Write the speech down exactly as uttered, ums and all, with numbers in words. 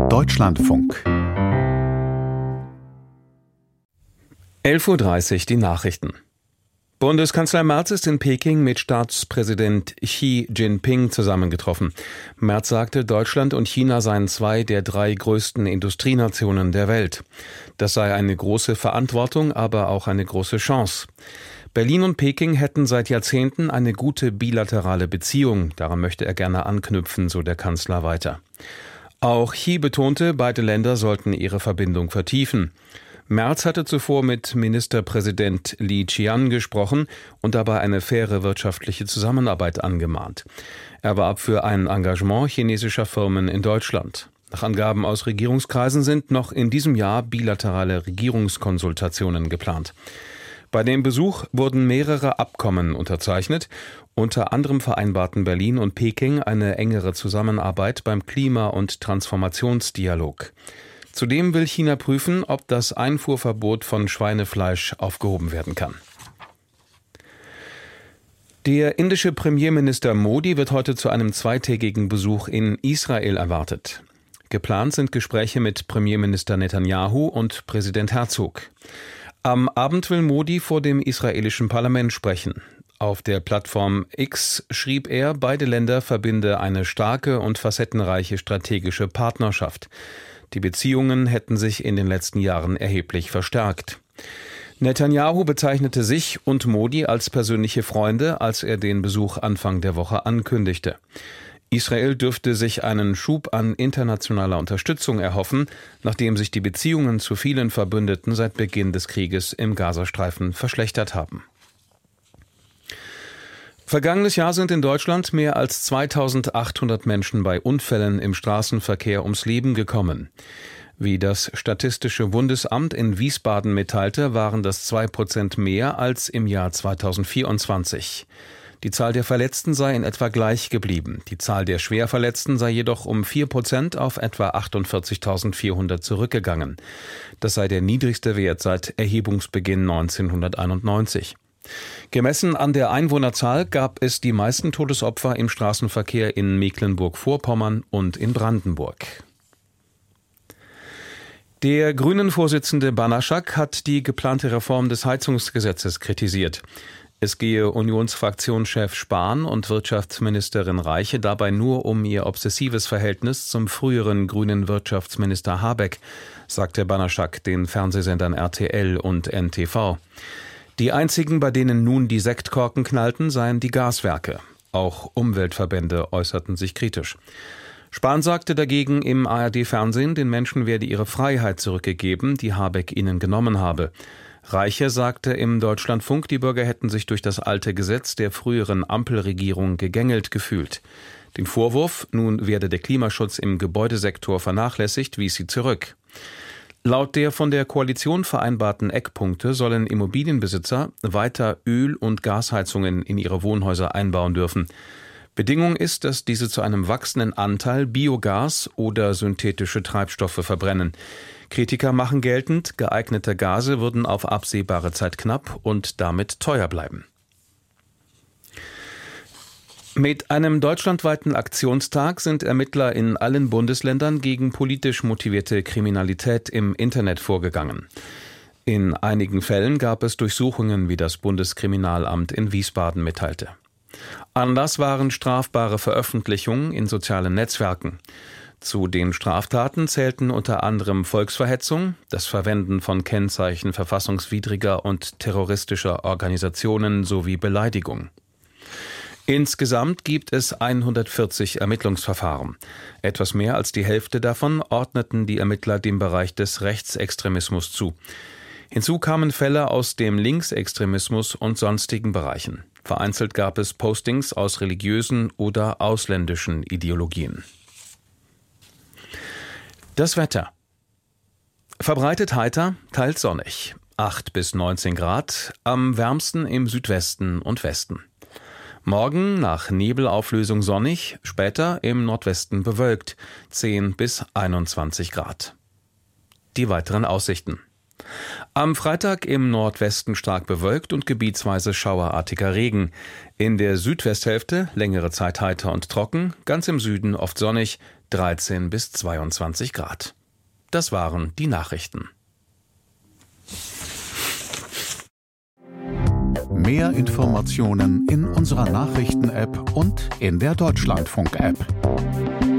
Deutschlandfunk. elf Uhr dreißig, die Nachrichten. Bundeskanzler Merz ist in Peking mit Staatspräsident Xi Jinping zusammengetroffen. Merz sagte, Deutschland und China seien zwei der drei größten Industrienationen der Welt. Das sei eine große Verantwortung, aber auch eine große Chance. Berlin und Peking hätten seit Jahrzehnten eine gute bilaterale Beziehung. Daran möchte er gerne anknüpfen, so der Kanzler weiter. Auch Xi betonte, beide Länder sollten ihre Verbindung vertiefen. Merz hatte zuvor mit Ministerpräsident Li Qian gesprochen und dabei eine faire wirtschaftliche Zusammenarbeit angemahnt. Er warb für ein Engagement chinesischer Firmen in Deutschland. Nach Angaben aus Regierungskreisen sind noch in diesem Jahr bilaterale Regierungskonsultationen geplant. Bei dem Besuch wurden mehrere Abkommen unterzeichnet. Unter anderem vereinbarten Berlin und Peking eine engere Zusammenarbeit beim Klima- und Transformationsdialog. Zudem will China prüfen, ob das Einfuhrverbot von Schweinefleisch aufgehoben werden kann. Der indische Premierminister Modi wird heute zu einem zweitägigen Besuch in Israel erwartet. Geplant sind Gespräche mit Premierminister Netanyahu und Präsident Herzog. Am Abend will Modi vor dem israelischen Parlament sprechen. Auf der Plattform X schrieb er, beide Länder verbinde eine starke und facettenreiche strategische Partnerschaft. Die Beziehungen hätten sich in den letzten Jahren erheblich verstärkt. Netanyahu bezeichnete sich und Modi als persönliche Freunde, als er den Besuch Anfang der Woche ankündigte. Israel dürfte sich einen Schub an internationaler Unterstützung erhoffen, nachdem sich die Beziehungen zu vielen Verbündeten seit Beginn des Krieges im Gazastreifen verschlechtert haben. Vergangenes Jahr sind in Deutschland mehr als zweitausendachthundert Menschen bei Unfällen im Straßenverkehr ums Leben gekommen. Wie das Statistische Bundesamt in Wiesbaden mitteilte, waren das zwei Prozent mehr als im Jahr zweitausendvierundzwanzig. Die Zahl der Verletzten sei in etwa gleich geblieben. Die Zahl der Schwerverletzten sei jedoch um vier Prozent auf etwa achtundvierzigtausendvierhundert zurückgegangen. Das sei der niedrigste Wert seit Erhebungsbeginn neunzehnhunderteinundneunzig. Gemessen an der Einwohnerzahl gab es die meisten Todesopfer im Straßenverkehr in Mecklenburg-Vorpommern und in Brandenburg. Der Grünen-Vorsitzende Banaschak hat die geplante Reform des Heizungsgesetzes kritisiert. Es gehe Unionsfraktionschef Spahn und Wirtschaftsministerin Reiche dabei nur um ihr obsessives Verhältnis zum früheren grünen Wirtschaftsminister Habeck, sagte Banaschak den Fernsehsendern R T L und N T V. Die einzigen, bei denen nun die Sektkorken knallten, seien die Gaswerke. Auch Umweltverbände äußerten sich kritisch. Spahn sagte dagegen im A R D-Fernsehen, den Menschen werde ihre Freiheit zurückgegeben, die Habeck ihnen genommen habe. Reiche sagte im Deutschlandfunk, die Bürger hätten sich durch das alte Gesetz der früheren Ampelregierung gegängelt gefühlt. Den Vorwurf, nun werde der Klimaschutz im Gebäudesektor vernachlässigt, wies sie zurück. Laut der von der Koalition vereinbarten Eckpunkte sollen Immobilienbesitzer weiter Öl- und Gasheizungen in ihre Wohnhäuser einbauen dürfen. Bedingung ist, dass diese zu einem wachsenden Anteil Biogas oder synthetische Treibstoffe verbrennen. Kritiker machen geltend, geeignete Gase würden auf absehbare Zeit knapp und damit teuer bleiben. Mit einem deutschlandweiten Aktionstag sind Ermittler in allen Bundesländern gegen politisch motivierte Kriminalität im Internet vorgegangen. In einigen Fällen gab es Durchsuchungen, wie das Bundeskriminalamt in Wiesbaden mitteilte. Anlass waren strafbare Veröffentlichungen in sozialen Netzwerken. Zu den Straftaten zählten unter anderem Volksverhetzung, das Verwenden von Kennzeichen verfassungswidriger und terroristischer Organisationen sowie Beleidigung. Insgesamt gibt es hundertvierzig Ermittlungsverfahren. Etwas mehr als die Hälfte davon ordneten die Ermittler dem Bereich des Rechtsextremismus zu. Hinzu kamen Fälle aus dem Linksextremismus und sonstigen Bereichen. Vereinzelt gab es Postings aus religiösen oder ausländischen Ideologien. Das Wetter. Verbreitet heiter, teils sonnig. acht bis neunzehn Grad, am wärmsten im Südwesten und Westen. Morgen nach Nebelauflösung sonnig, später im Nordwesten bewölkt, zehn bis einundzwanzig Grad. Die weiteren Aussichten. Am Freitag im Nordwesten stark bewölkt und gebietsweise schauerartiger Regen. In der Südwesthälfte längere Zeit heiter und trocken, ganz im Süden oft sonnig, dreizehn bis zweiundzwanzig Grad. Das waren die Nachrichten. Mehr Informationen in unserer Nachrichten-App und in der Deutschlandfunk-App.